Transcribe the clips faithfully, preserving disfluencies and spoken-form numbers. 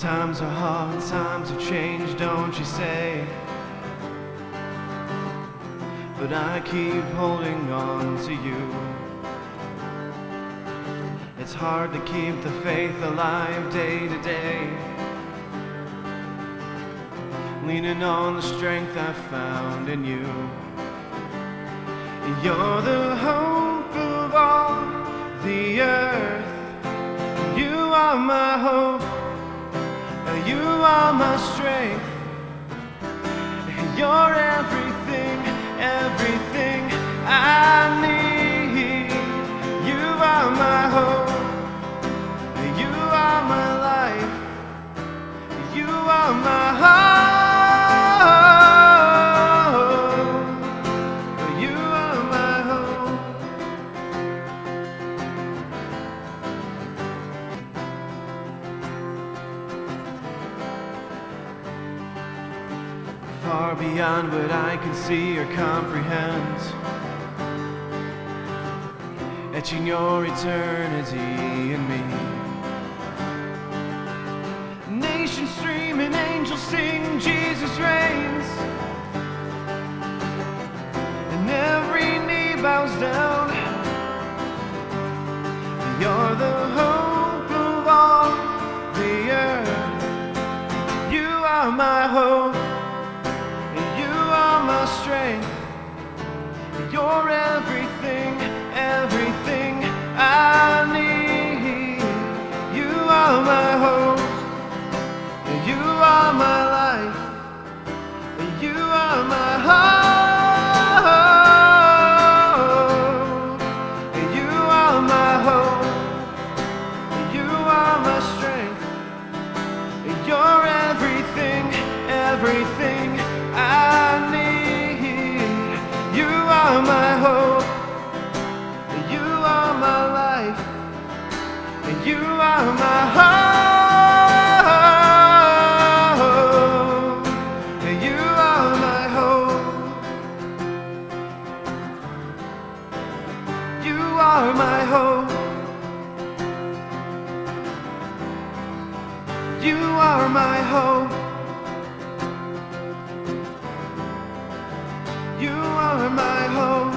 Times are hard, times have changed, don't you say? But I keep holding on to you. It's hard to keep the faith alive day to day, leaning on the strength I found in you. You're the hope of all the earth. You are my hope. You are my strength. You're everything, everything I need. You are my hope. You are my life. You are my hope. You are my hope. Far beyond what I can see or comprehend, etching your eternity in me. Nations stream and angels sing, Jesus reigns, and every knee bows down. You're the hope of all the earth. You are my hope. My strength. You're everything, everything I need. You are my hope. You are my life. You are my hope. You are my hope. You are my strength. You're everything, everything I need. You are my hope. You are my life. You are my hope. You are my hope. You are my hope. You are my hope. You are my hope.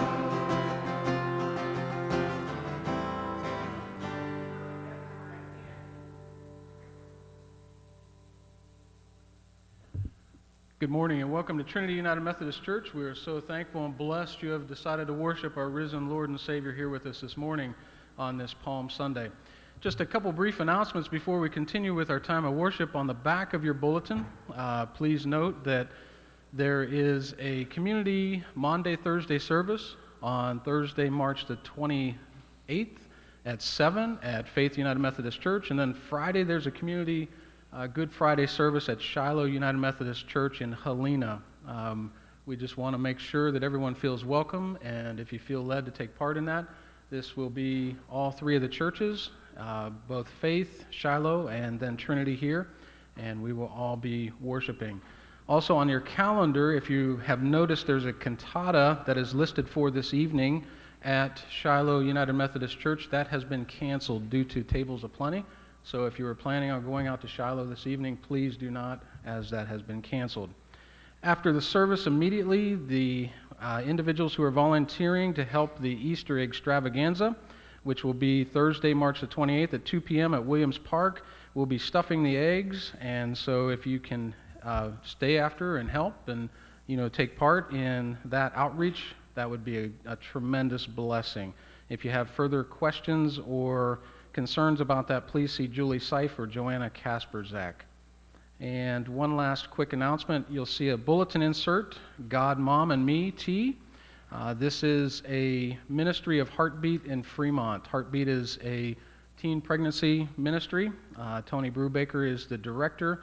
Good morning and welcome to Trinity United Methodist Church. We are so thankful and blessed you have decided to worship our risen Lord and Savior here with us this morning on this Palm Sunday. Just a couple brief announcements before we continue with our time of worship. On the back of your bulletin, uh, please note that there is a community Maundy Thursday service on Thursday, March the twenty-eighth at seven at Faith United Methodist Church. And then Friday, there's a community uh, Good Friday service at Shiloh United Methodist Church in Helena. Um, we just want to make sure that everyone feels welcome, and if you feel led to take part in that, this will be all three of the churches, uh, both Faith, Shiloh, and then Trinity here, and we will all be worshiping. Also on your calendar, if you have noticed, there's a cantata that is listed for this evening at Shiloh United Methodist Church. That has been canceled due to Tables of Plenty. So if you were planning on going out to Shiloh this evening, please do not, as that has been canceled. After the service, immediately, the uh, individuals who are volunteering to help the Easter extravaganza, which will be Thursday, March the twenty-eighth at two p.m. at Williams Park, will be stuffing the eggs. And so if you can Uh, stay after and help and, you know, take part in that outreach, that would be a, a tremendous blessing. If you have further questions or concerns about that, please see Julie Seif or Joanna Kasperzak. And one last quick announcement. You'll see a bulletin insert, God, Mom, and Me, T. Uh, this is a ministry of Heartbeat in Fremont. Heartbeat is a teen pregnancy ministry. Uh, Tony Brubaker is the director.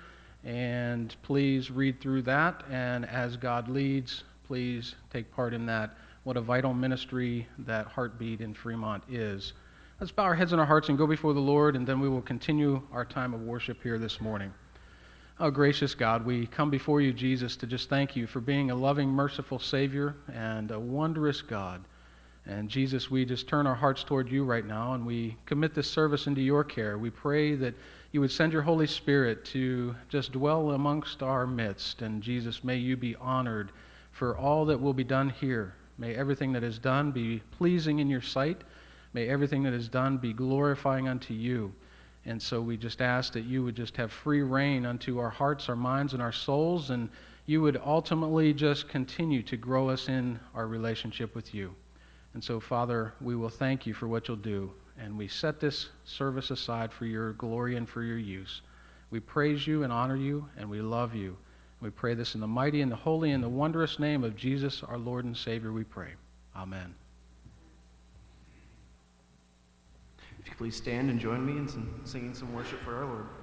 And please read through that, and as God leads, please take part in that. What a vital ministry that Heartbeat in Fremont is. Let's bow our heads and our hearts and go before the Lord, and then we will continue our time of worship here this morning. Oh, gracious God, we come before you, Jesus, to just thank you for being a loving, merciful Savior and a wondrous God. And Jesus, we just turn our hearts toward you right now, and we commit this service into your care. We pray that you would send your Holy Spirit to just dwell amongst our midst. And Jesus, may you be honored for all that will be done here. May everything that is done be pleasing in your sight. May everything that is done be glorifying unto you. And so we just ask that you would just have free reign unto our hearts, our minds, and our souls, and you would ultimately just continue to grow us in our relationship with you. And so, Father, we will thank you for what you'll do, and we set this service aside for your glory and for your use. We praise you and honor you, and we love you. We pray this in the mighty and the holy and the wondrous name of Jesus, our Lord and Savior, we pray. Amen. If you please stand and join me in some, singing some worship for our Lord.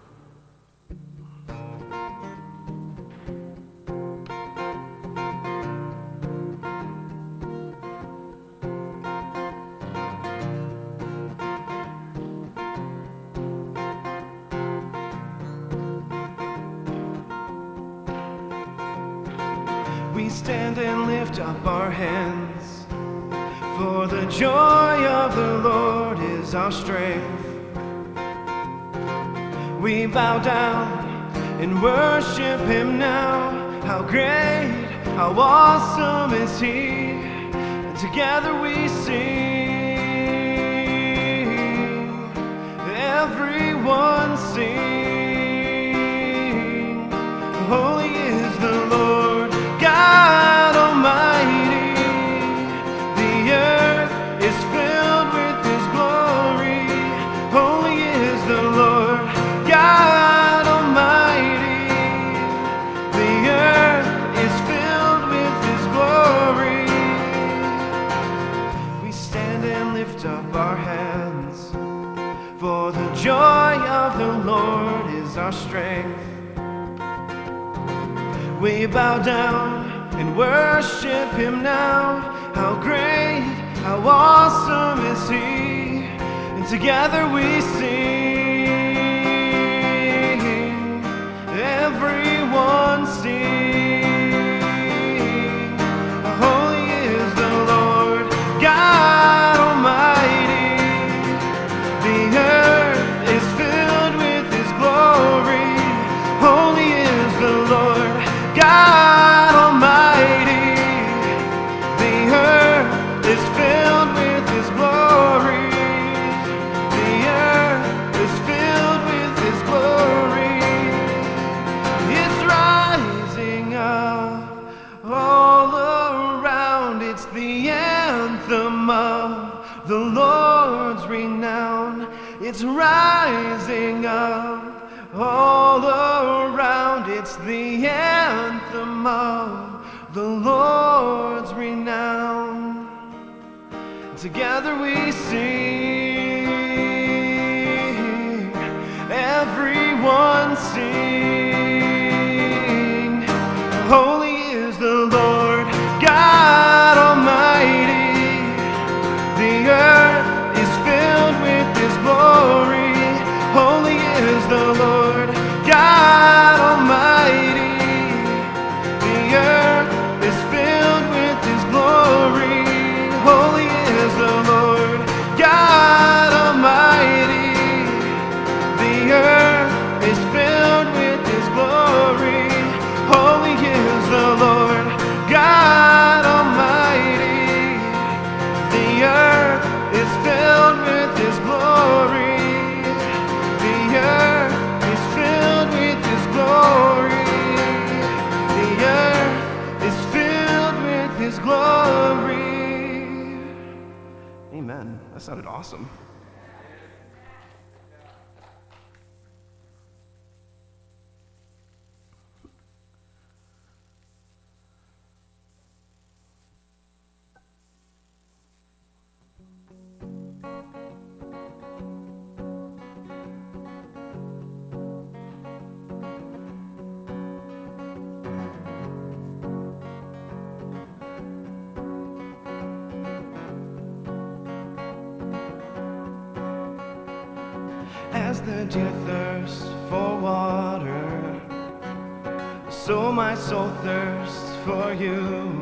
We stand and lift up our hands, for the joy of the Lord is our strength. We bow down and worship him now. How great, how awesome is he, and together we sing, everyone sing, holy is the Lord God Almighty. The earth is filled with his glory. Holy is the Lord God Almighty. The earth is filled with his glory. We stand and lift up our hands, for the joy of the Lord is our strength. We bow down and worship him now. How great, how awesome is he, and together we sing, everyone sing, holy is the Lord God Almighty. The earth is filled with his glory. Holy is the Lord God Almighty. The earth is filled with his glory. The earth is filled with his glory. It's rising up all around. It's the anthem of the Lord's renown. It's rising up all around. It's the anthem of the Lord's renown. Together we sing, everyone sing, holy is the Lord God Almighty. The earth is filled with his glory. Holy is the Lord God Almighty. The earth is filled with his glory. Holy is the Lord God Almighty. The earth is filled with his glory. Holy is the Lord God Almighty. The earth is filled with his glory. The earth is filled with his glory. The earth is filled with his glory. Amen. That sounded awesome. As the deer thirsts for water, so my soul thirsts for you.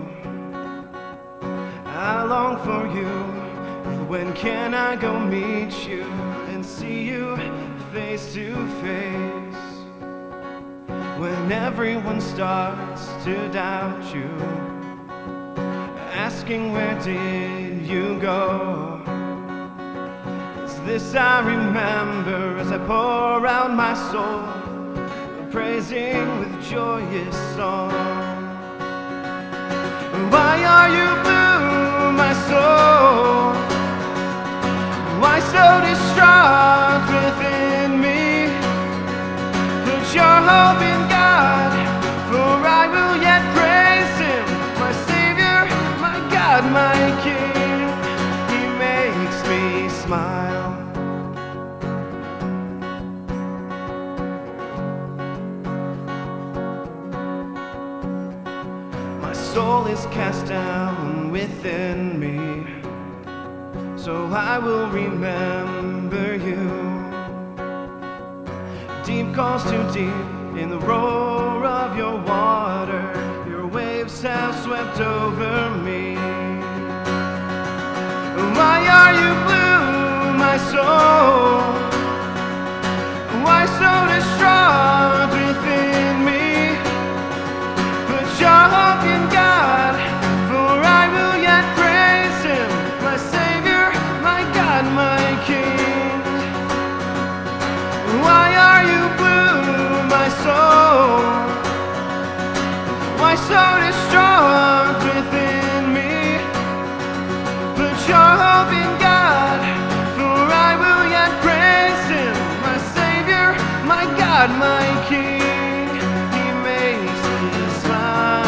I long for you. When can I go meet you and see you face to face. When everyone starts to doubt you, asking where did you go? It's this I remember as I pour out my soul, praising with joyous song. Why are you blue, my soul? Why so distraught within me? Put your hope in God, for I will yet praise Him, my Savior, my God, my King. He makes me smile. My soul is cast down within me, so I will remember you. Deep calls to deep in the roar of your water. Your waves have swept over me. Why are you blue, my soul? Why so distraught within me? Put your hope in God, for I will yet praise Him, my Savior, my God, my King. Why are you blue, my soul? Why so distraught within me? Put your hope in God, for I will yet praise Him, my Savior, my God, my King. He makes me smile.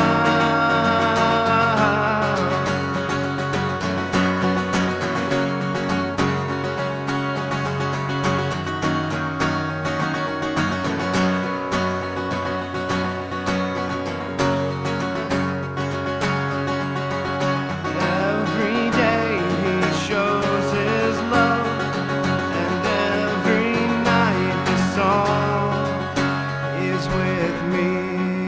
Every day He shows His love, and every night His song is with me.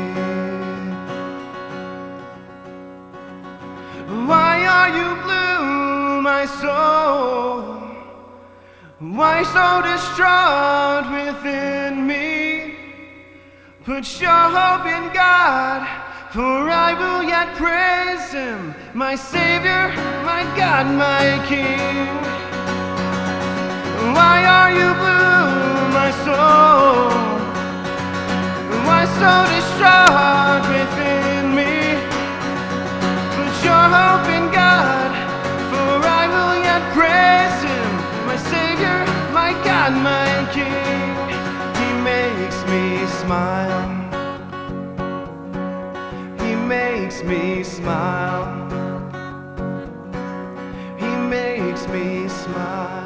Why are you blue, my soul? Why so distraught within me? Put your hope in God, for I will yet praise Him, my Savior, my God, my King. Why are you blue, my soul? Why so distraught within me? Put your hope in God, for I will yet praise Him, my Savior, my God, my King. He makes me smile. He makes me smile. He makes me smile.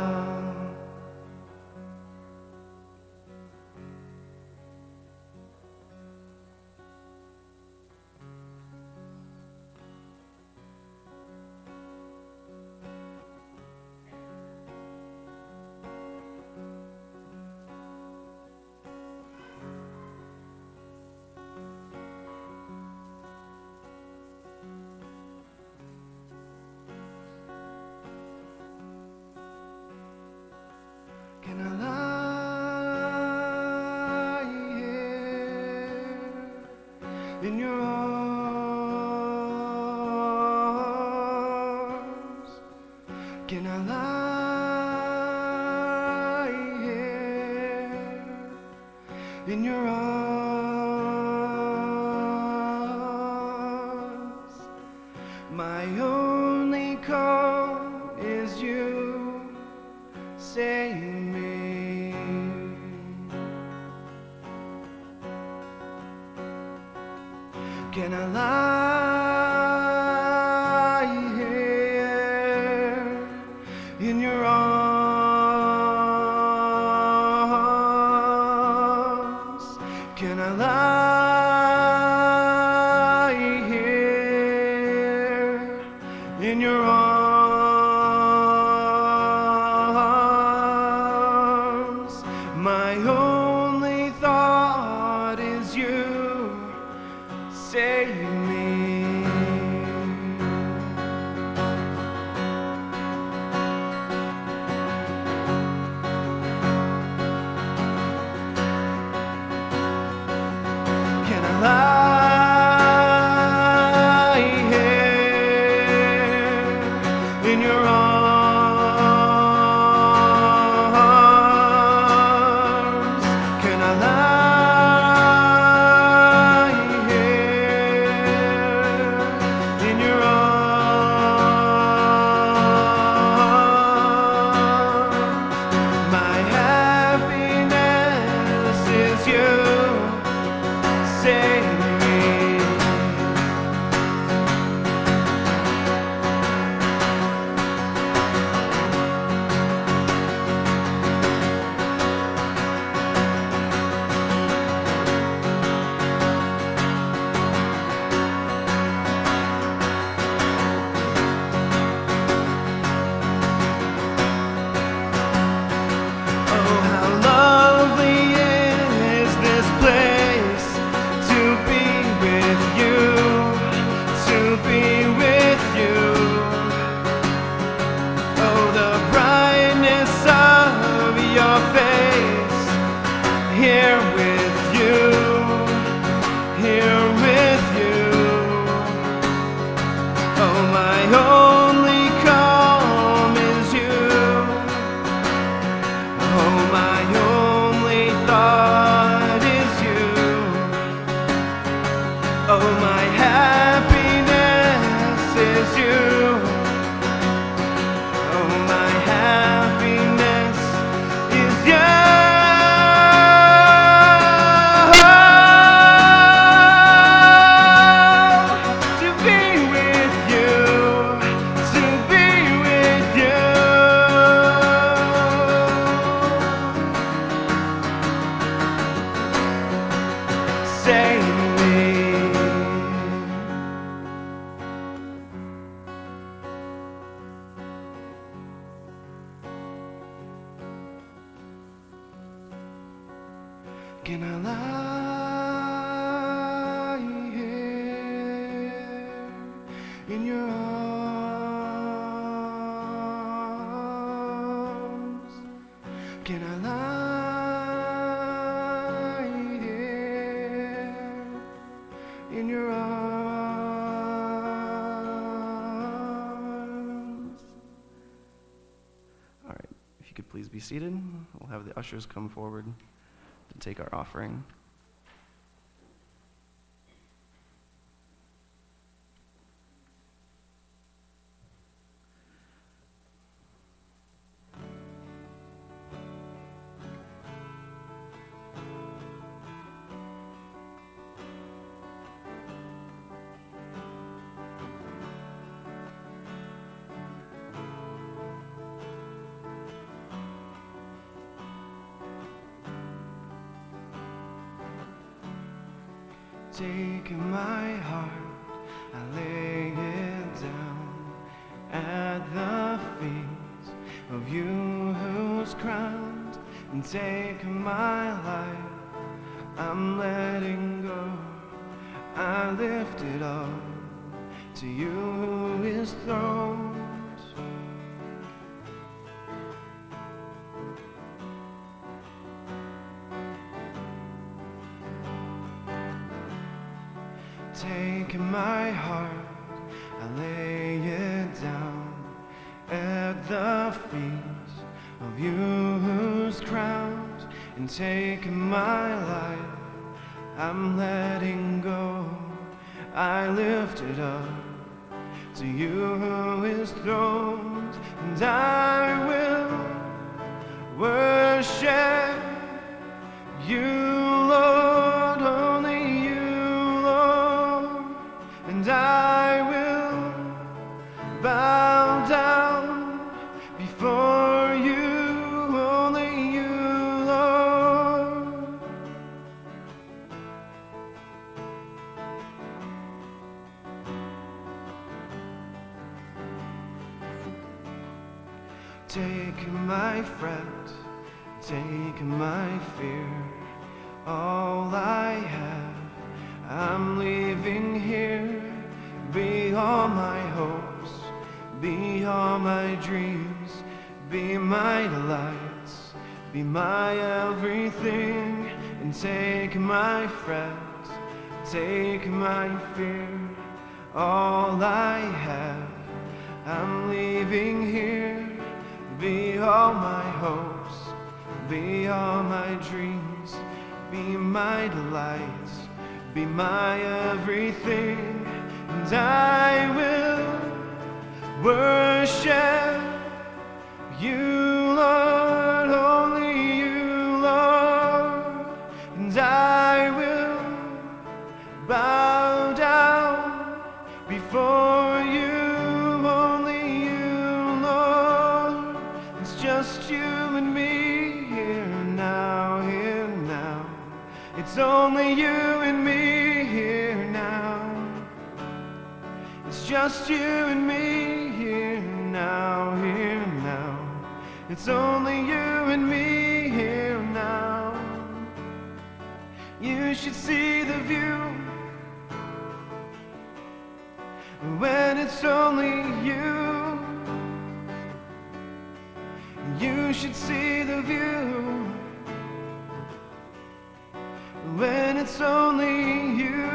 Can I lie here in your arms? Can I lie here in your arms? My only call is you. Save me. Can I lie here in your arms? Can I lie here in your arms? My only thought is you. Save me. Can I lie here in your arms? Can I lie here in your arms? All right, if you could please be seated, we'll have the ushers come forward to take our offering. Take my heart, I lay it down at the feet of you who's crowned. And take my life, I'm letting go. I lift it up to you who is throned. Take my heart, I lay it down at the feet of you who's crowned. And take my life, I'm letting go. I lift it up to you who is throned. And I will worship you, Lord, only you. And I will bow down before you, only you, Lord. Take my fret, take my fear, all I have, I'm leaving here. Be all my hopes, be all my dreams, be my delights, be my everything. And take my fret, take my fear, all I have, I'm leaving here. Be all my hopes, be all my dreams, be my delights, be my everything. And I will worship you, Lord, only you, Lord. And I will bow down before you, only you, Lord. It's just you and me here now, here now. It's only you and me here now. It's just you and me here now, here now. It's only you and me here now. You should see the view when it's only you. You should see the view when it's only you.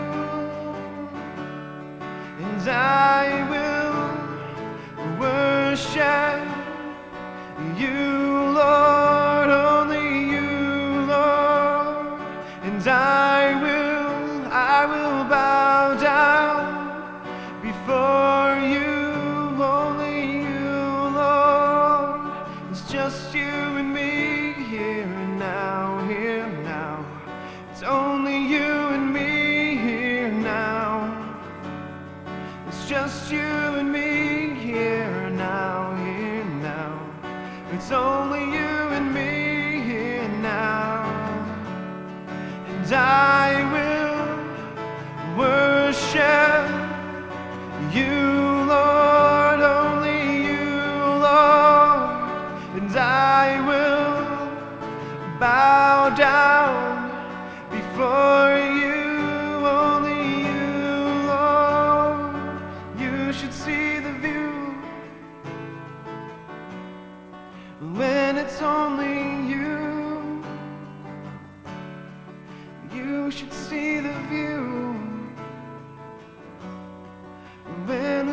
And I will worship you, Lord, only you, Lord. And I will, I will bow down before you, only you, Lord. It's just you and me here and now, here now. It's only you and me here now. It's just you and me here now, here now. It's only you and me here now. And I will worship you, Lord, only you, Lord. And I will bow down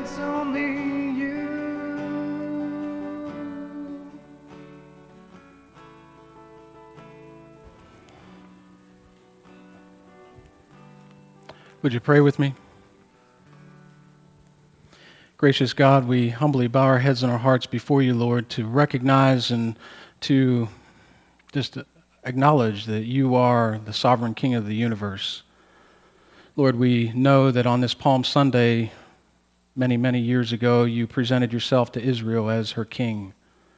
it's only you. Would you pray with me? Gracious God, we humbly bow our heads and our hearts before you, Lord, to recognize and to just acknowledge that you are the sovereign King of the universe. Lord, we know that on this Palm Sunday, many, many years ago, you presented yourself to Israel as her king.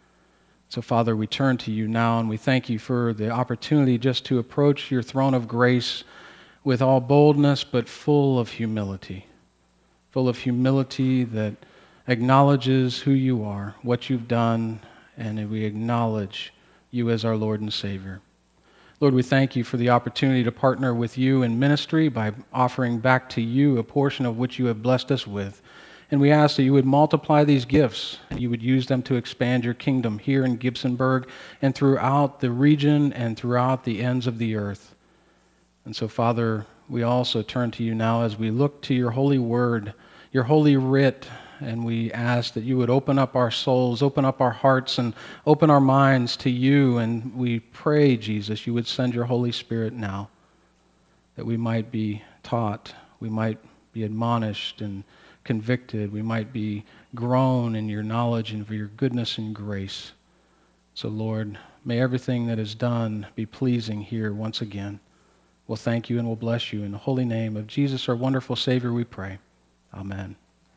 So, Father, we turn to you now, and we thank you for the opportunity just to approach your throne of grace with all boldness, but full of humility. Full of humility that acknowledges who you are, what you've done, and we acknowledge you as our Lord and Savior. Lord, we thank you for the opportunity to partner with you in ministry by offering back to you a portion of which you have blessed us with. And we ask that you would multiply these gifts, and you would use them to expand your kingdom here in Gibsonburg and throughout the region and throughout the ends of the earth. And so, Father, we also turn to you now as we look to your holy word, your holy writ, and we ask that you would open up our souls, open up our hearts, and open our minds to you. And we pray, Jesus, you would send your Holy Spirit now, that we might be taught, we might be admonished and convicted, we might be grown in your knowledge and for your goodness and grace. So, Lord, may everything that is done be pleasing here once again. We'll thank you and we'll bless you. In the holy name of Jesus, our wonderful Savior, we pray. Amen.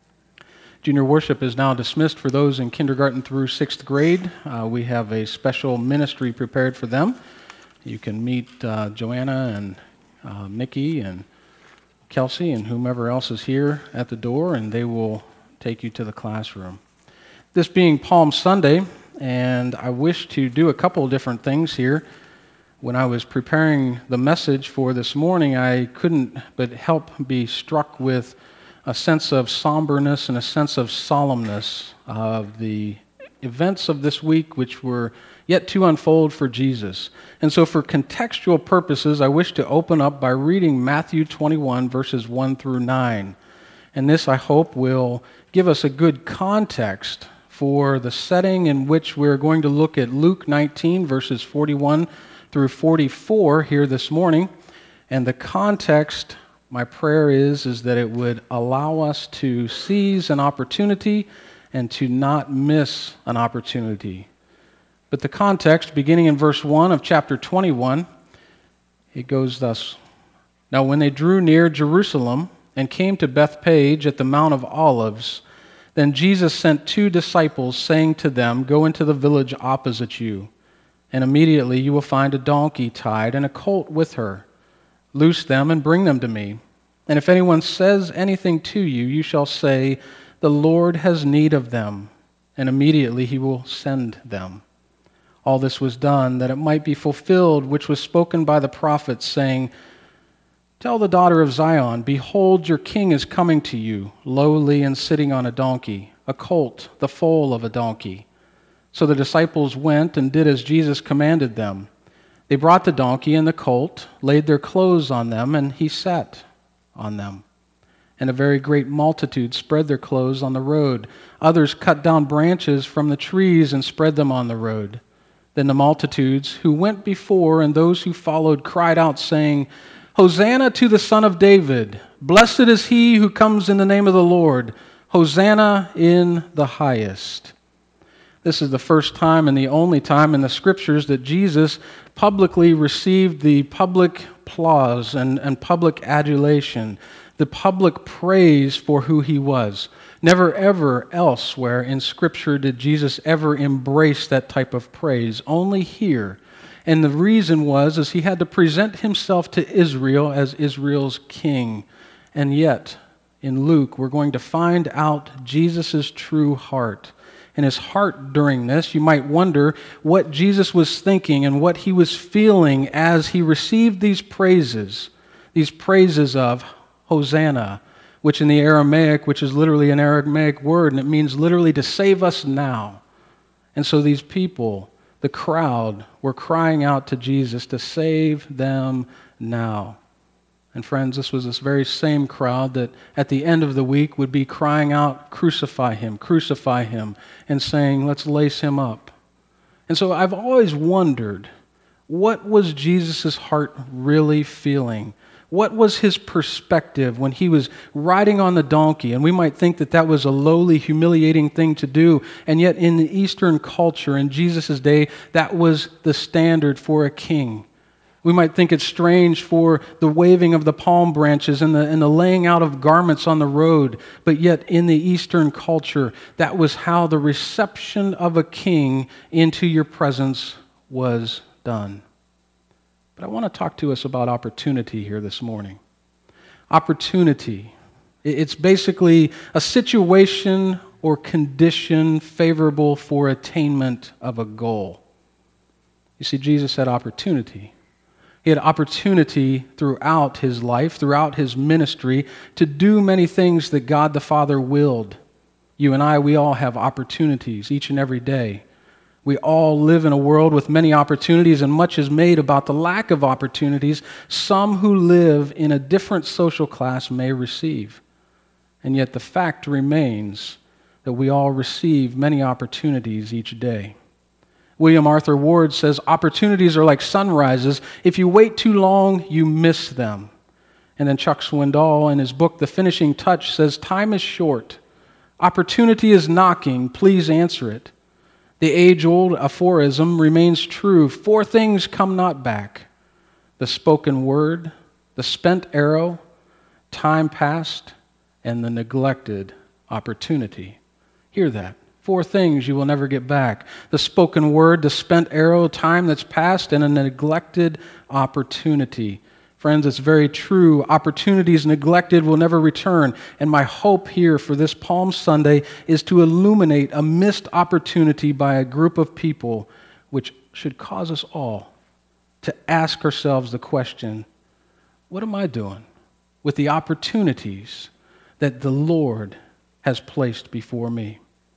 Junior worship is now dismissed for those in kindergarten through sixth grade. Uh, we have a special ministry prepared for them. You can meet uh, Joanna and uh, Mickey and Kelsey and whomever else is here at the door, and they will take you to the classroom. This being Palm Sunday, and I wish to do a couple of different things here. When I was preparing the message for this morning, I couldn't but help be struck with a sense of somberness and a sense of solemnness of the events of this week, which were yet to unfold for Jesus. And so for contextual purposes, I wish to open up by reading Matthew twenty-one, verses one through nine. And this, I hope, will give us a good context for the setting in which we're going to look at Luke nineteen, verses forty-one through forty-four here this morning. And the context, my prayer is, is that it would allow us to seize an opportunity and to not miss an opportunity. But the context, beginning in verse one of chapter twenty-one, it goes thus. Now when they drew near Jerusalem and came to Bethphage at the Mount of Olives, then Jesus sent two disciples, saying to them, "Go into the village opposite you, and immediately you will find a donkey tied and a colt with her. Loose them and bring them to me. And if anyone says anything to you, you shall say, 'The Lord has need of them,' and immediately he will send them." All this was done that it might be fulfilled, which was spoken by the prophets, saying, "Tell the daughter of Zion, behold, your king is coming to you, lowly and sitting on a donkey, a colt, the foal of a donkey." So the disciples went and did as Jesus commanded them. They brought the donkey and the colt, laid their clothes on them, and he sat on them. And a very great multitude spread their clothes on the road. Others cut down branches from the trees and spread them on the road. Then the multitudes who went before and those who followed cried out, saying, "Hosanna to the Son of David! Blessed is he who comes in the name of the Lord! Hosanna in the highest!" This is the first time and the only time in the Scriptures that Jesus publicly received the public applause and, and public adulation, the public praise for who he was. Never ever elsewhere in Scripture did Jesus ever embrace that type of praise, only here. And the reason was is he had to present himself to Israel as Israel's king. And yet, in Luke, we're going to find out Jesus' true heart. And his heart during this, you might wonder what Jesus was thinking and what he was feeling as he received these praises, these praises of Hosanna, which in the Aramaic, which is literally an Aramaic word, and it means literally to save us now. And so these people, the crowd, were crying out to Jesus to save them now. And friends, this was this very same crowd that at the end of the week would be crying out, "Crucify him, crucify him," and saying, "Let's lace him up." And so I've always wondered, what was Jesus' heart really feeling? What was his perspective when he was riding on the donkey? And we might think that that was a lowly, humiliating thing to do. And yet in the Eastern culture, in Jesus' day, that was the standard for a king. We might think it's strange for the waving of the palm branches and the, and the laying out of garments on the road, but yet in the Eastern culture, that was how the reception of a king into your presence was done. But I want to talk to us about opportunity here this morning. Opportunity. It's basically a situation or condition favorable for attainment of a goal. You see, Jesus had opportunity. He had opportunity throughout his life, throughout his ministry, to do many things that God the Father willed. You and I, we all have opportunities each and every day. We all live in a world with many opportunities, and much is made about the lack of opportunities some who live in a different social class may receive. And yet the fact remains that we all receive many opportunities each day. William Arthur Ward says, "Opportunities are like sunrises. If you wait too long, you miss them." And then Chuck Swindoll, in his book, The Finishing Touch, says, "Time is short. Opportunity is knocking. Please answer it." The age-old aphorism remains true. Four things come not back: the spoken word, the spent arrow, time past, and the neglected opportunity. Hear that. Four things you will never get back: the spoken word, the spent arrow, time that's passed, and a neglected opportunity. Friends, it's very true. Opportunities neglected will never return. And my hope here for this Palm Sunday is to illuminate a missed opportunity by a group of people, which should cause us all to ask ourselves the question, what am I doing with the opportunities that the Lord has placed before me?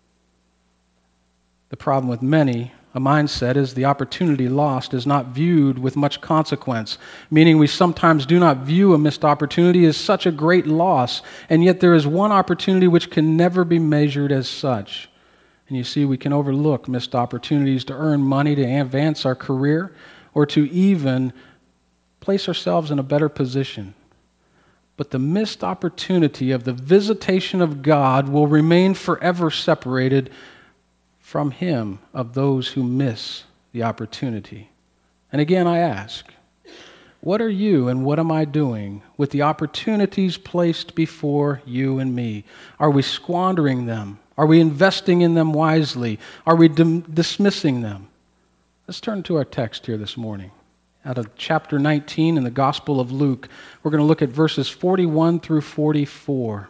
The problem with many, a mindset, is the opportunity lost is not viewed with much consequence, meaning we sometimes do not view a missed opportunity as such a great loss, and yet there is one opportunity which can never be measured as such. And you see, we can overlook missed opportunities to earn money, to advance our career, or to even place ourselves in a better position. But the missed opportunity of the visitation of God will remain forever separated from him of those who miss the opportunity. And again, I ask, what are you and what am I doing with the opportunities placed before you and me? Are we squandering them? Are we investing in them wisely? Are we dim- dismissing them? Let's turn to our text here this morning. Out of chapter nineteen in the Gospel of Luke, we're going to look at verses forty-one through forty-four.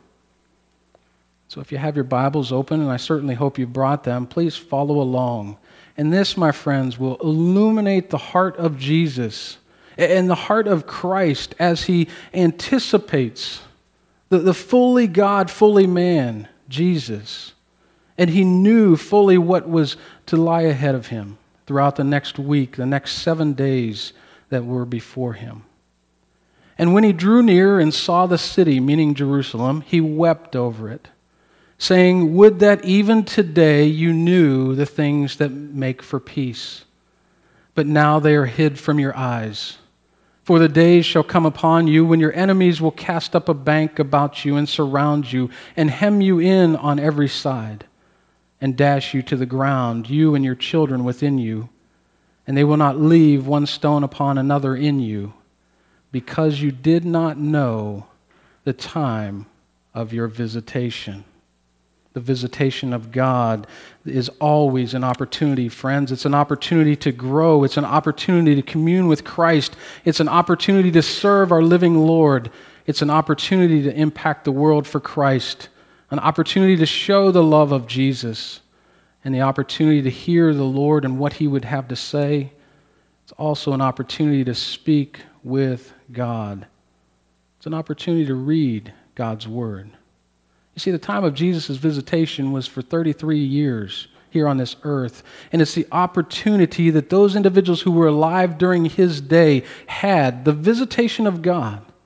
So if you have your Bibles open, and I certainly hope you brought them, please follow along. And this, my friends, will illuminate the heart of Jesus and the heart of Christ as he anticipates the, the fully God, fully man, Jesus. And he knew fully what was to lie ahead of him throughout the next week, the next seven days that were before him. And when he drew near and saw the city, meaning Jerusalem, he wept over it, saying, "Would that even today you knew the things that make for peace. But now they are hid from your eyes. For the days shall come upon you when your enemies will cast up a bank about you and surround you and hem you in on every side and dash you to the ground, you and your children within you. And they will not leave one stone upon another in you, because you did not know the time of your visitation." The visitation of God is always an opportunity, friends. It's an opportunity to grow. It's an opportunity to commune with Christ. It's an opportunity to serve our living Lord. It's an opportunity to impact the world for Christ, an opportunity to show the love of Jesus, and the opportunity to hear the Lord and what he would have to say. It's also an opportunity to speak with God. It's an opportunity to read God's Word. You see, the time of Jesus' visitation was for thirty-three years here on this earth. And it's the opportunity that those individuals who were alive during his day had, the visitation of God.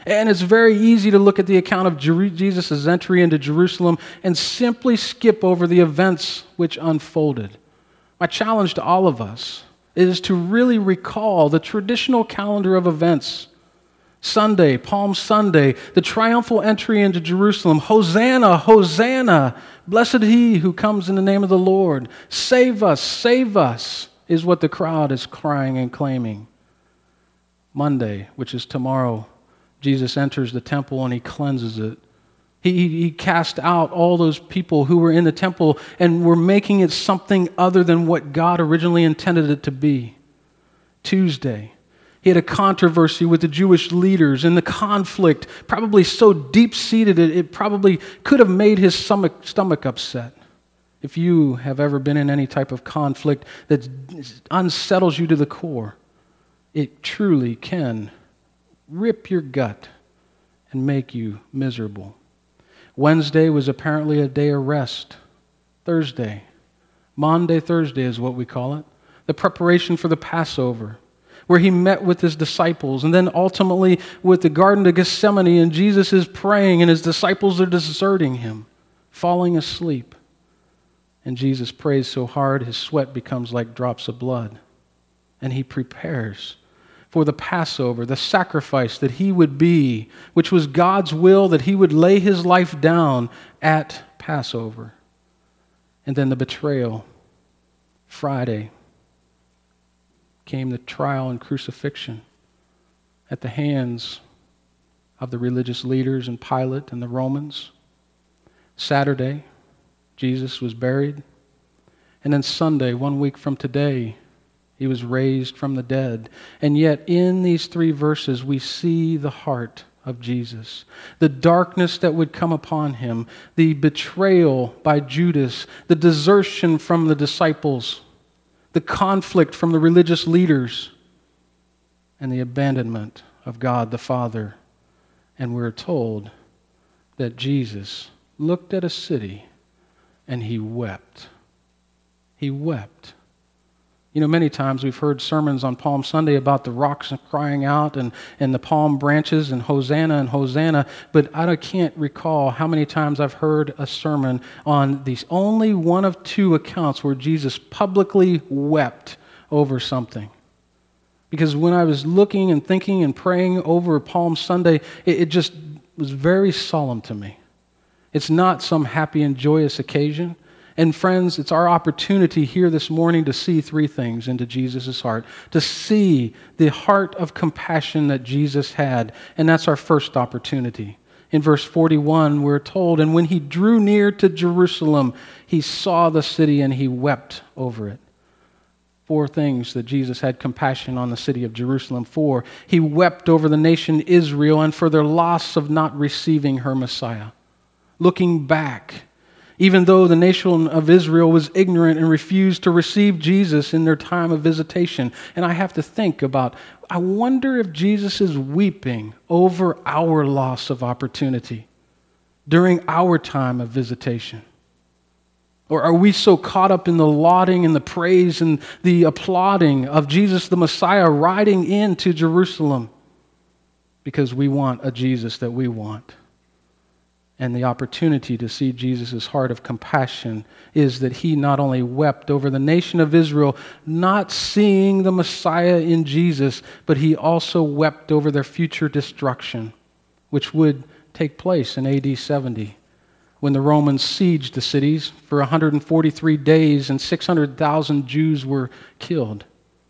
And it's very easy to look at the account of Jer- Jesus' entry into Jerusalem and simply skip over the events which unfolded. My challenge to all of us is to really recall the traditional calendar of events. Sunday, Palm Sunday, the triumphal entry into Jerusalem. Hosanna, Hosanna, blessed he who comes in the name of the Lord. Save us, save us, is what the crowd is crying and claiming. Monday, which is tomorrow, Jesus enters the temple and he cleanses it. He, he, he cast out all those people who were in the temple and were making it something other than what God originally intended it to be. Tuesday, he had a controversy with the Jewish leaders, and the conflict, probably so deep-seated, it, it probably could have made his stomach, stomach upset. If you have ever been in any type of conflict that unsettles you to the core, it truly can rip your gut and make you miserable. Wednesday was apparently a day of rest. Thursday, Maundy Thursday is what we call it, the preparation for the Passover, where he met with his disciples, and then ultimately with the Garden of Gethsemane, and Jesus is praying, and his disciples are deserting him, falling asleep. And Jesus prays so hard, his sweat becomes like drops of blood. And he prepares for the Passover, the sacrifice that he would be, which was God's will, that he would lay his life down at Passover. And then the betrayal. Friday came the trial and crucifixion at the hands of the religious leaders and Pilate and the Romans. Saturday, Jesus was buried. And then Sunday, one week from today, he was raised from the dead. And yet in these three verses, we see the heart of Jesus. The darkness that would come upon him, the betrayal by Judas, the desertion from the disciples, the conflict from the religious leaders, and the abandonment of God the Father. And we're told that Jesus looked at a city and he wept. He wept. You know, many times we've heard sermons on Palm Sunday about the rocks crying out and, and the palm branches and Hosanna and Hosanna, but I can't recall how many times I've heard a sermon on these only one of two accounts where Jesus publicly wept over something. Because when I was looking and thinking and praying over Palm Sunday, it, it just was very solemn to me. It's not some happy and joyous occasion. And friends, it's our opportunity here this morning to see three things into Jesus' heart, to see the heart of compassion that Jesus had, and that's our first opportunity. In verse forty-one, we're told, and when he drew near to Jerusalem, he saw the city and he wept over it. Four things that Jesus had compassion on the city of Jerusalem for. He wept over the nation Israel and for their loss of not receiving her Messiah. Looking back, even though the nation of Israel was ignorant and refused to receive Jesus in their time of visitation. And I have to think about, I wonder if Jesus is weeping over our loss of opportunity during our time of visitation. Or are we so caught up in the lauding and the praise and the applauding of Jesus the Messiah riding into Jerusalem because we want a Jesus that we want? And the opportunity to see Jesus' heart of compassion is that he not only wept over the nation of Israel, not seeing the Messiah in Jesus, but he also wept over their future destruction, which would take place in A D seventy, when the Romans sieged the cities for one hundred forty-three days and six hundred thousand Jews were killed.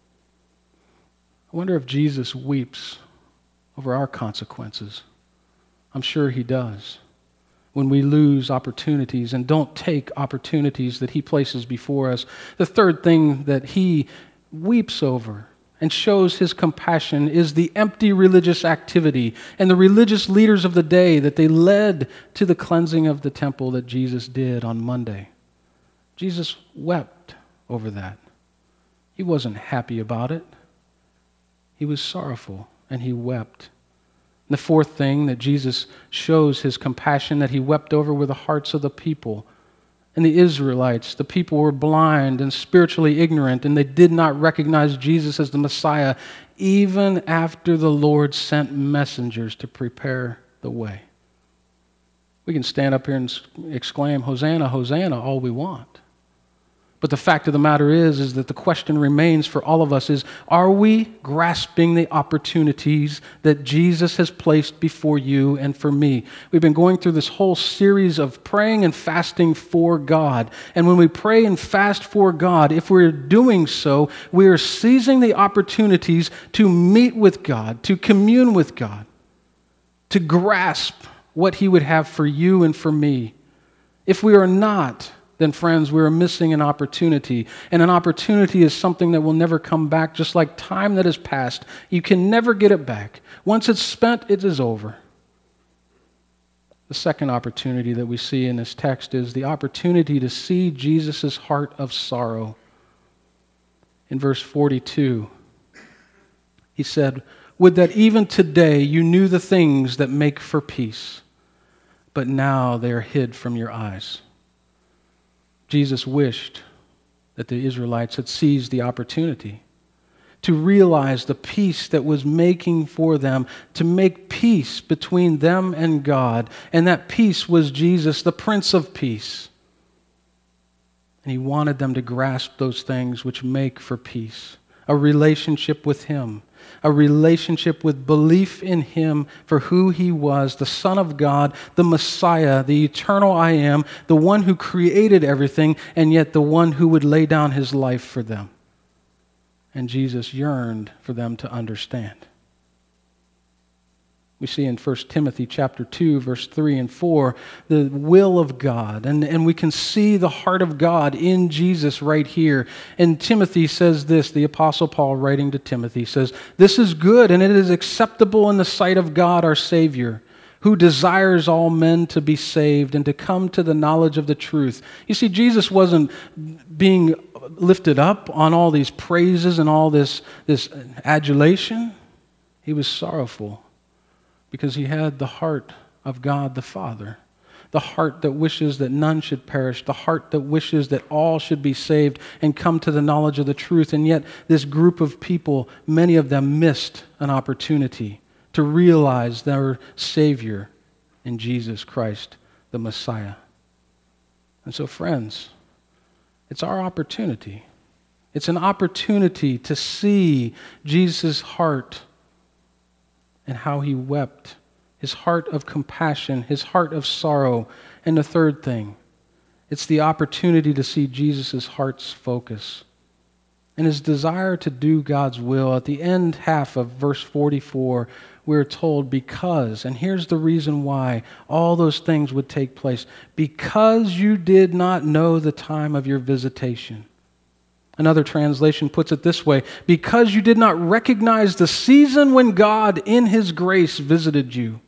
I wonder if Jesus weeps over our consequences. I'm sure he does. When we lose opportunities and don't take opportunities that he places before us. The third thing that he weeps over and shows his compassion is the empty religious activity and the religious leaders of the day that they led to the cleansing of the temple that Jesus did on Monday. Jesus wept over that. He wasn't happy about it. He was sorrowful and he wept. The fourth thing that Jesus shows his compassion that he wept over were the hearts of the people. and the Israelites, the people were blind and spiritually ignorant, and they did not recognize Jesus as the Messiah, even after the Lord sent messengers to prepare the way. We can stand up here and exclaim, Hosanna, Hosanna, all we want. But the fact of the matter is, is that the question remains for all of us is, are we grasping the opportunities that Jesus has placed before you and for me? We've been going through this whole series of praying and fasting for God. And when we pray and fast for God, if we're doing so, we are seizing the opportunities to meet with God, to commune with God, to grasp what He would have for you and for me. If we are not, then friends, we are missing an opportunity. And an opportunity is something that will never come back, just like time that has passed. You can never get it back. Once it's spent, it is over. The second opportunity that we see in this text is the opportunity to see Jesus' heart of sorrow. In verse forty-two, he said, "Would that even today you knew the things that make for peace, but now they are hid from your eyes." Jesus wished that the Israelites had seized the opportunity to realize the peace that was making for them, to make peace between them and God. And that peace was Jesus, the Prince of Peace. And He wanted them to grasp those things which make for peace. A relationship with Him. A relationship with belief in Him for who He was, the Son of God, the Messiah, the eternal I Am, the one who created everything, and yet the one who would lay down His life for them. And Jesus yearned for them to understand. We see in First Timothy chapter two, verse three and four, the will of God. And, and we can see the heart of God in Jesus right here. And Timothy says this, the Apostle Paul writing to Timothy says, "This is good and it is acceptable in the sight of God our Savior, who desires all men to be saved and to come to the knowledge of the truth." You see, Jesus wasn't being lifted up on all these praises and all this, this adulation. He was sorrowful, because He had the heart of God the Father, the heart that wishes that none should perish, the heart that wishes that all should be saved and come to the knowledge of the truth. And yet this group of people, many of them missed an opportunity to realize their Savior in Jesus Christ, the Messiah. And so, friends, it's our opportunity. It's an opportunity to see Jesus' heart and how He wept, His heart of compassion, His heart of sorrow. And the third thing, it's the opportunity to see Jesus' heart's focus and His desire to do God's will. At the end half of verse forty-four, we're told because, and here's the reason why all those things would take place, because you did not know the time of your visitation. Another translation puts it this way, because you did not recognize the season when God in His grace visited you.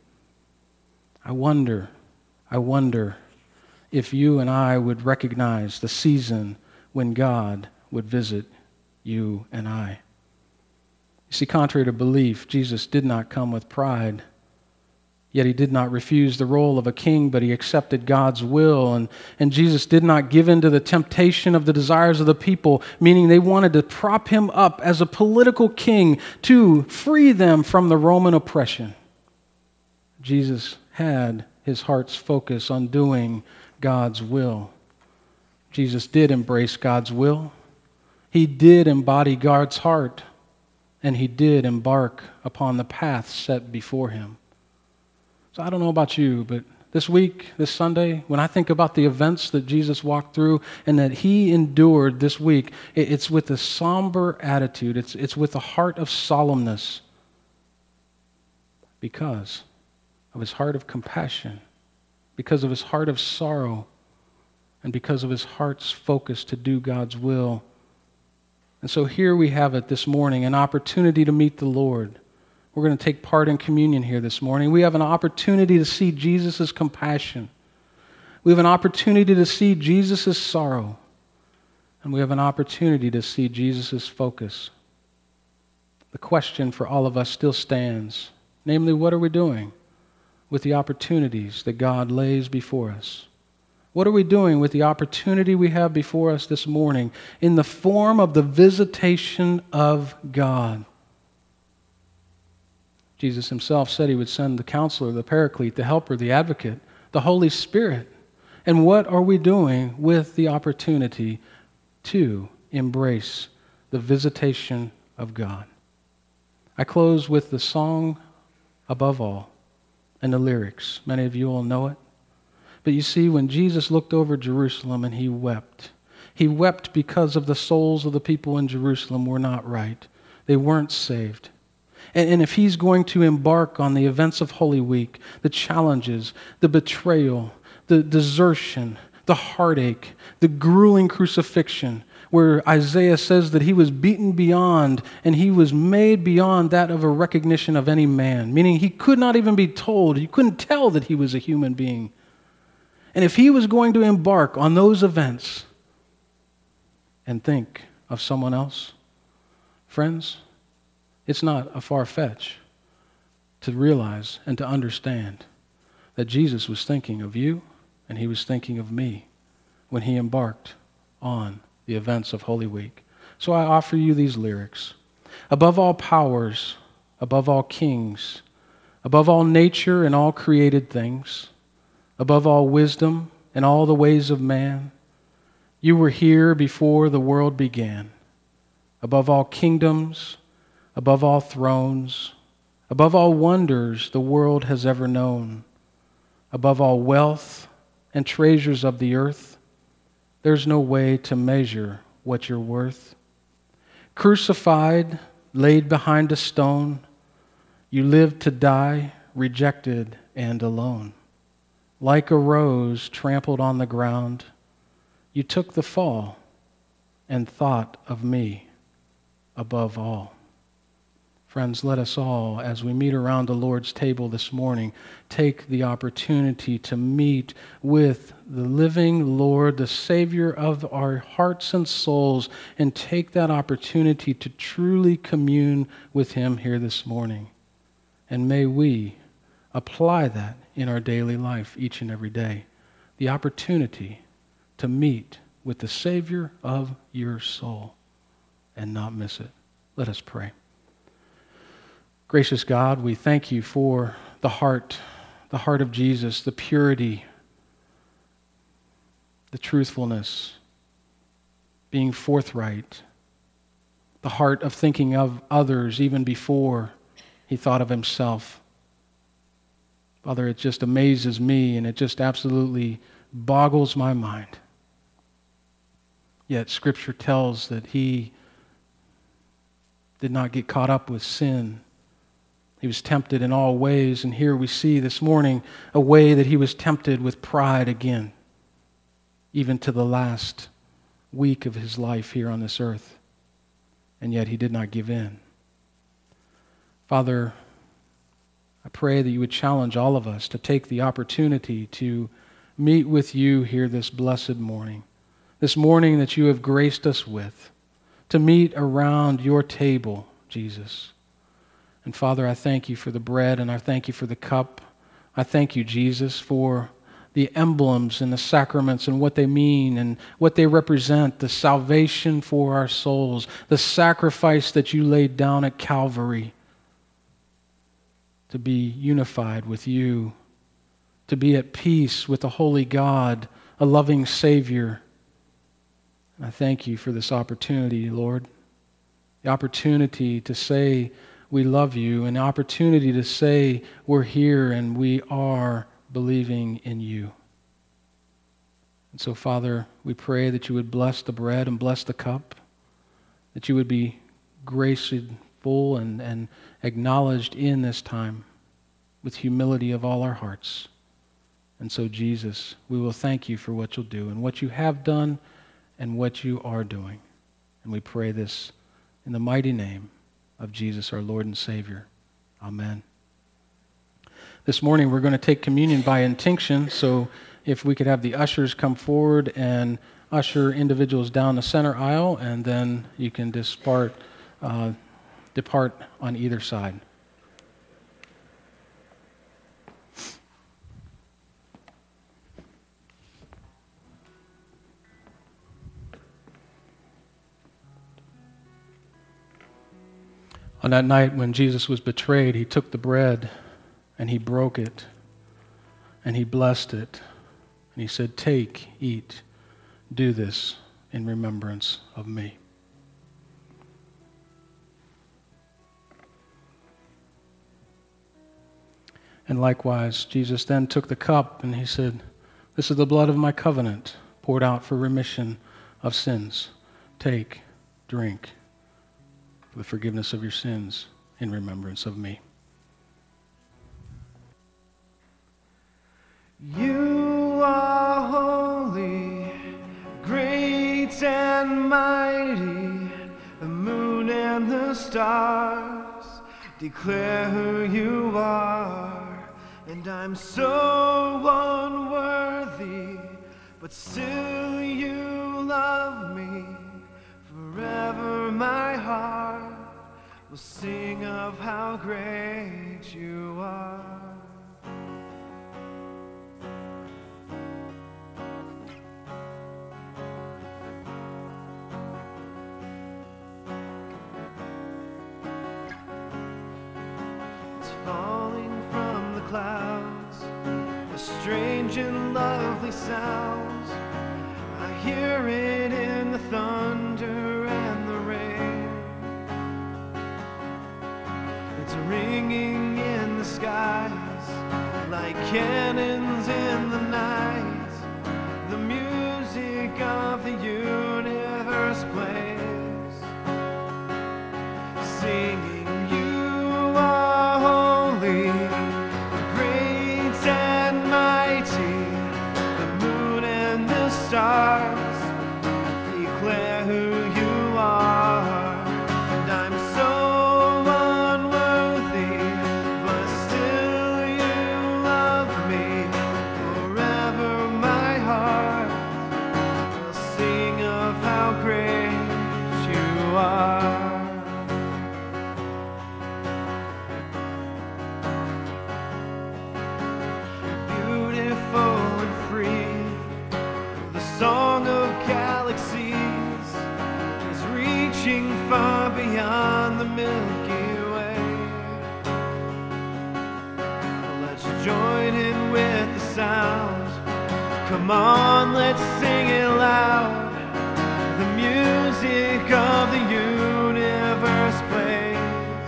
I wonder, I wonder if you and I would recognize the season when God would visit you and I. You see, contrary to belief, Jesus did not come with pride. Yet He did not refuse the role of a king, but He accepted God's will. And, and Jesus did not give in to the temptation of the desires of the people, meaning they wanted to prop Him up as a political king to free them from the Roman oppression. Jesus had His heart's focus on doing God's will. Jesus did embrace God's will. He did embody God's heart. And He did embark upon the path set before Him. So I don't know about you, but this week, this Sunday, when I think about the events that Jesus walked through and that He endured this week, it's with a somber attitude. It's, it's with a heart of solemnness because of His heart of compassion, because of His heart of sorrow, and because of His heart's focus to do God's will. And so here we have it this morning, an opportunity to meet the Lord. We're going to take part in communion here this morning. We have an opportunity to see Jesus' compassion. We have an opportunity to see Jesus' sorrow. And we have an opportunity to see Jesus' focus. The question for all of us still stands. Namely, what are we doing with the opportunities that God lays before us? What are we doing with the opportunity we have before us this morning in the form of the visitation of God? Jesus himself said he would send the counselor, the paraclete, the helper, the advocate, the Holy Spirit. And what are we doing with the opportunity to embrace the visitation of God? I close with the song Above All and the lyrics. Many of you all know it. But you see, when Jesus looked over Jerusalem and he wept, he wept because of the souls of the people in Jerusalem were not right. They weren't saved. And, and if he's going to embark on the events of Holy Week, the challenges, the betrayal, the desertion, the heartache, the grueling crucifixion, where Isaiah says that he was beaten beyond and he was made beyond that of a recognition of any man, meaning he could not even be told, you couldn't tell that he was a human being. And if he was going to embark on those events and think of someone else, friends, it's not a far fetch to realize and to understand that Jesus was thinking of you and he was thinking of me when he embarked on the events of Holy Week. So I offer you these lyrics. Above all powers, above all kings, above all nature and all created things, above all wisdom and all the ways of man, you were here before the world began. Above all kingdoms, above all thrones, above all wonders the world has ever known, above all wealth and treasures of the earth, there's no way to measure what you're worth. Crucified, laid behind a stone, you lived to die, rejected and alone. Like a rose trampled on the ground, you took the fall and thought of me above all. Friends, let us all, as we meet around the Lord's table this morning, take the opportunity to meet with the living Lord, the Savior of our hearts and souls, and take that opportunity to truly commune with him here this morning. And may we apply that in our daily life each and every day. The opportunity to meet with the Savior of your soul and not miss it. Let us pray. Gracious God, we thank you for the heart, the heart of Jesus, the purity, the truthfulness, being forthright, the heart of thinking of others even before he thought of himself. Father, it just amazes me and it just absolutely boggles my mind. Yet Scripture tells that he did not get caught up with sin. He was tempted in all ways, and here we see this morning a way that he was tempted with pride again, even to the last week of his life here on this earth. And yet he did not give in. Father, I pray that you would challenge all of us to take the opportunity to meet with you here this blessed morning, this morning that you have graced us with, to meet around your table, Jesus. And Father, I thank you for the bread and I thank you for the cup. I thank you, Jesus, for the emblems and the sacraments and what they mean and what they represent, the salvation for our souls, the sacrifice that you laid down at Calvary to be unified with you, to be at peace with the holy God, a loving Savior. And I thank you for this opportunity, Lord, the opportunity to say we love you, an opportunity to say we're here and we are believing in you. And so, Father, we pray that you would bless the bread and bless the cup, that you would be graceful and, and acknowledged in this time with humility of all our hearts. And so, Jesus, we will thank you for what you'll do and what you have done and what you are doing. And we pray this in the mighty name of Jesus, our Lord and Savior. Amen. This morning we're going to take communion by intinction, so if we could have the ushers come forward and usher individuals down the center aisle, and then you can depart, uh, depart on either side. On that night when Jesus was betrayed, he took the bread and he broke it and he blessed it. And he said, "Take, eat, do this in remembrance of me." And likewise, Jesus then took the cup and he said, "This is the blood of my covenant, poured out for remission of sins. Take, drink, for the forgiveness of your sins in remembrance of me." You are holy, great and mighty. The moon and the stars declare who you are. And I'm so unworthy, but still you love me. Forever my heart will sing of how great you are. Falling from the clouds, a strange and lovely sound. I hear it in the thunder and the rain. It's ringing in the skies like cannons in the night. The music of the universe plays, singing. Stars declare who you are, and I'm so unworthy, but still you love me. Forever my heart will sing of how great you are. Beautiful and free, song of galaxies is reaching far beyond the Milky Way. Let's join in with the sound. Come on, let's sing it loud. The music of the universe plays,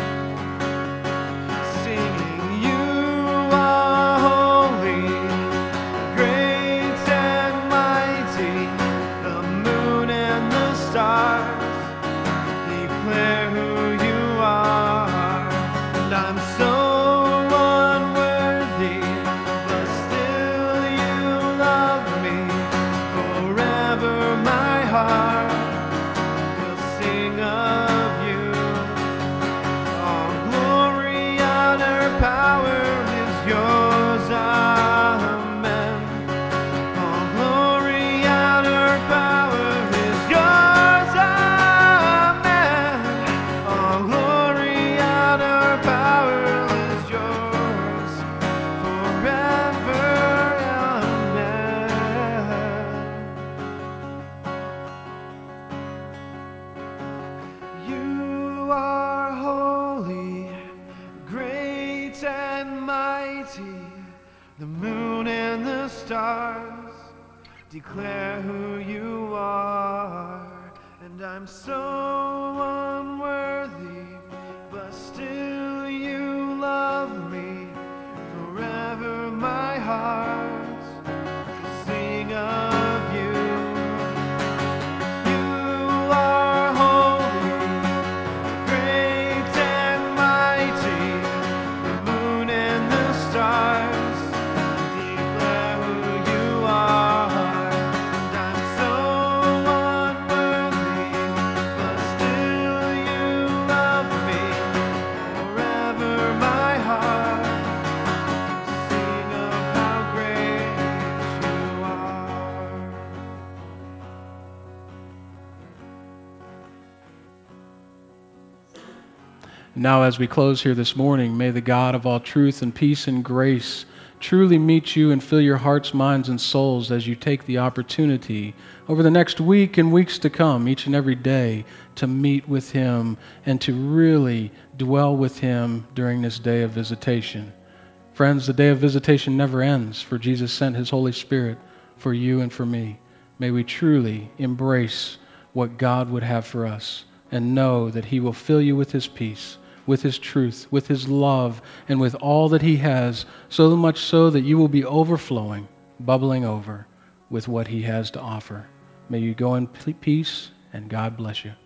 singing, you are holy, great and mighty. The moon and the stars declare who you are. And I'm so unworthy, but still you love me. Forever my heart will sing of you. All glory, honor, power is yours. Amen. All glory, honor, power is yours. Amen. All glory, honor, power is yours forever. Amen. You are holy, great and mighty. The moon and the stars declare who you are. And I'm so unworthy, but still you love me. Forever my heart will sing of you. You are holy, great and mighty. The moon and the stars declare who you are. And I'm so unworthy, but still you love me. Forever my heart will sing of how great you are. Now, as we close here this morning, may the God of all truth and peace and grace truly meet you and fill your hearts, minds, and souls as you take the opportunity over the next week and weeks to come, each and every day, to meet with him and to really dwell with him during this day of visitation. Friends, the day of visitation never ends, for Jesus sent his Holy Spirit for you and for me. May we truly embrace what God would have for us and know that he will fill you with his peace, with his truth, with his love, and with all that he has, so much so that you will be overflowing, bubbling over with what he has to offer. May you go in peace, and God bless you.